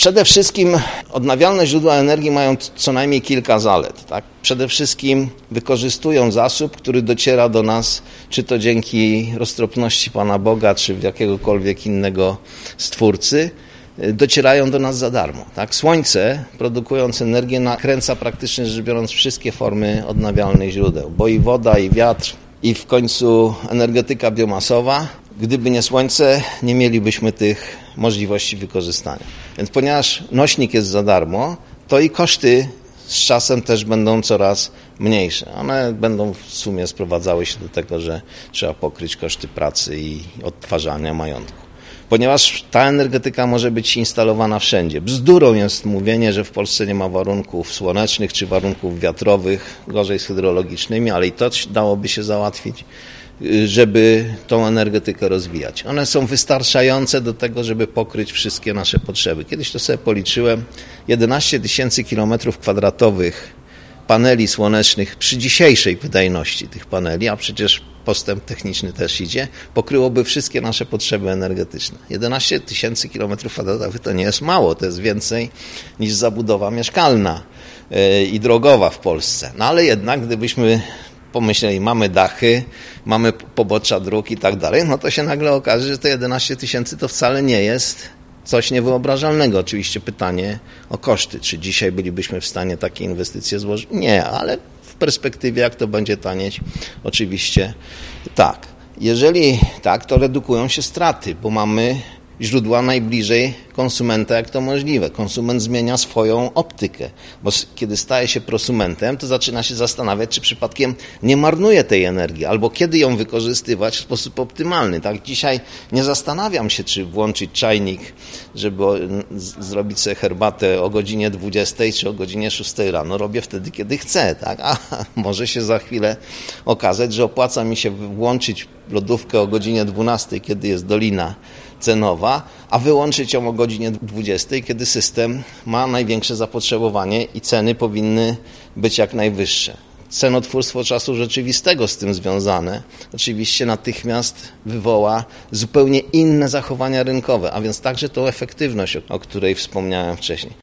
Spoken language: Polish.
Przede wszystkim odnawialne źródła energii mają co najmniej kilka zalet. Tak? Przede wszystkim wykorzystują zasób, który dociera do nas, czy to dzięki roztropności Pana Boga, czy jakiegokolwiek innego stwórcy, docierają do nas za darmo. Tak? Słońce, produkując energię, nakręca praktycznie rzecz biorąc wszystkie formy odnawialnych źródeł, bo i woda, i wiatr, i w końcu energetyka biomasowa. Gdyby nie słońce, nie mielibyśmy tych możliwości wykorzystania. Więc ponieważ nośnik jest za darmo, to i koszty z czasem też będą coraz mniejsze. One będą w sumie sprowadzały się do tego, że trzeba pokryć koszty pracy i odtwarzania majątku. Ponieważ ta energetyka może być instalowana wszędzie. Bzdurą jest mówienie, że w Polsce nie ma warunków słonecznych czy warunków wiatrowych, gorzej z hydrologicznymi, ale i to dałoby się załatwić, żeby tą energetykę rozwijać. One są wystarczające do tego, żeby pokryć wszystkie nasze potrzeby. Kiedyś to sobie policzyłem, 11 000 km² paneli słonecznych przy dzisiejszej wydajności tych paneli, a przecież postęp techniczny też idzie, pokryłoby wszystkie nasze potrzeby energetyczne. 11 000 km² to nie jest mało, to jest więcej niż zabudowa mieszkalna i drogowa w Polsce. No ale jednak gdybyśmy pomyśleli, mamy dachy, mamy pobocza dróg i tak dalej, no to się nagle okaże, że te 11 000 to wcale nie jest coś niewyobrażalnego. Oczywiście pytanie o koszty. Czy dzisiaj bylibyśmy w stanie takie inwestycje złożyć? Nie, ale w perspektywie, jak to będzie tanieć, oczywiście tak. Jeżeli tak, to redukują się straty, bo mamy źródła najbliżej konsumenta, jak to możliwe. Konsument zmienia swoją optykę, bo kiedy staje się prosumentem, to zaczyna się zastanawiać, czy przypadkiem nie marnuje tej energii, albo kiedy ją wykorzystywać w sposób optymalny. Tak, dzisiaj nie zastanawiam się, czy włączyć czajnik, żeby zrobić sobie herbatę o godzinie 20, czy o godzinie 6 rano. Robię wtedy, kiedy chcę, tak? A może się za chwilę okazać, że opłaca mi się włączyć lodówkę o godzinie 12, kiedy jest dolina cenowa, a wyłączyć ją o godzinie 20, kiedy system ma największe zapotrzebowanie i ceny powinny być jak najwyższe. Cenotwórstwo czasu rzeczywistego z tym związane oczywiście natychmiast wywoła zupełnie inne zachowania rynkowe, a więc także tą efektywność, o której wspomniałem wcześniej.